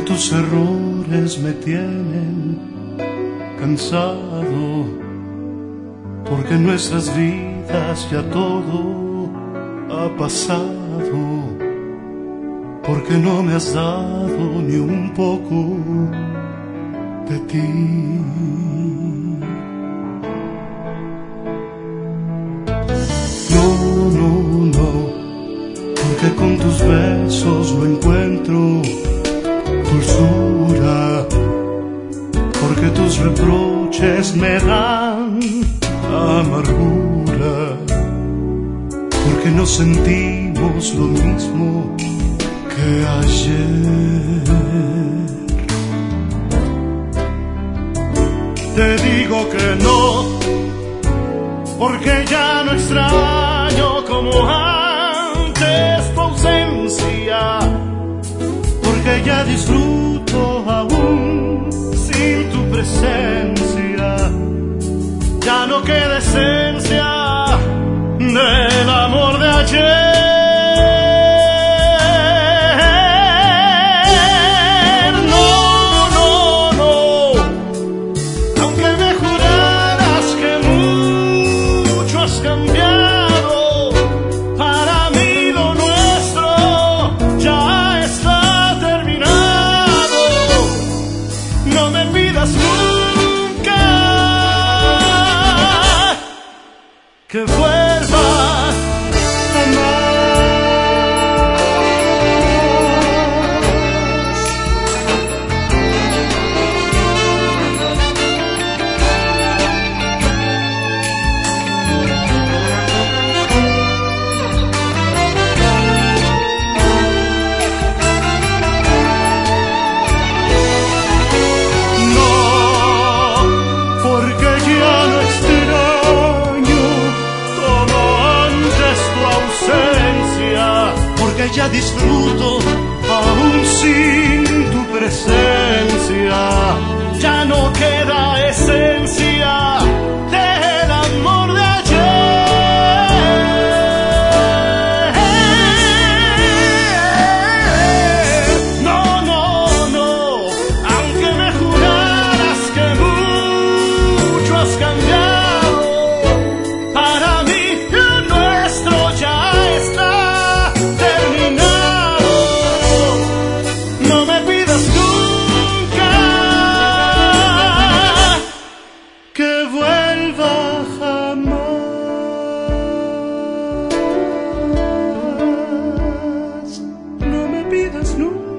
tus errores me tienen cansado, porque en nuestras vidas ya todo ha pasado, porque no me has dado ni un poco de ti. No, no, no, porque con tus besos no encuentro dulzura, porque tus reproches me dan amargura, porque no sentimos lo mismo que ayer. Te digo que no, porque ya no extraño como antes tu ausencia, porque ya disfruto aún sin tu presencia. Ya no queda esencia del amor de ayer. Que vuelva ya disfruto aún sin tu presencia. Ya no queda esencia del amor de ayer. No, no, no, aunque me juraras que mucho has cambiado, para mí lo nuestro ya está. Que vuelva jamás, no me pidas nunca.